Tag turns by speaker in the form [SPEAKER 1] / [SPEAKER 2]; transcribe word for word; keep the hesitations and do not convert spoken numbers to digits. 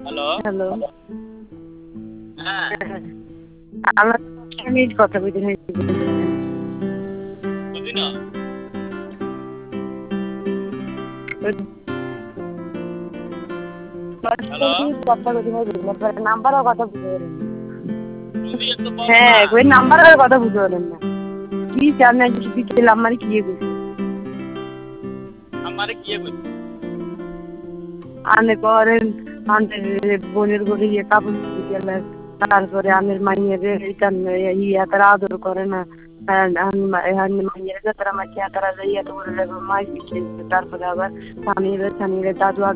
[SPEAKER 1] Hello.
[SPEAKER 2] Hello.
[SPEAKER 1] হ্যাঁ।
[SPEAKER 2] হ্যাঁ, আমার মিনিট কথা কইতে
[SPEAKER 1] বুঝি না। হ্যালো।
[SPEAKER 2] নাম্বারের কথা বুঝতে পারেন না।
[SPEAKER 1] বুঝি একটু বলো না।
[SPEAKER 2] হ্যাঁ, ওই নাম্বারের কথা বুঝতে পারেন না। কি জানেন কিছু বিকেল আমারে কি কইছে?
[SPEAKER 1] আমারে কি কইছে?
[SPEAKER 2] আনে করেন আনের বোনের ঘরে গিয়ে কাপড় ধুতে গেলেন। তারপরে আনের মাইয়ের এইখান ইয়া তারা আদর করে না। মাইয়ের তারা মাইয়া তারা যাইয়া তো মাই তারপরে আবার স্বামীর স্বামীর দাদু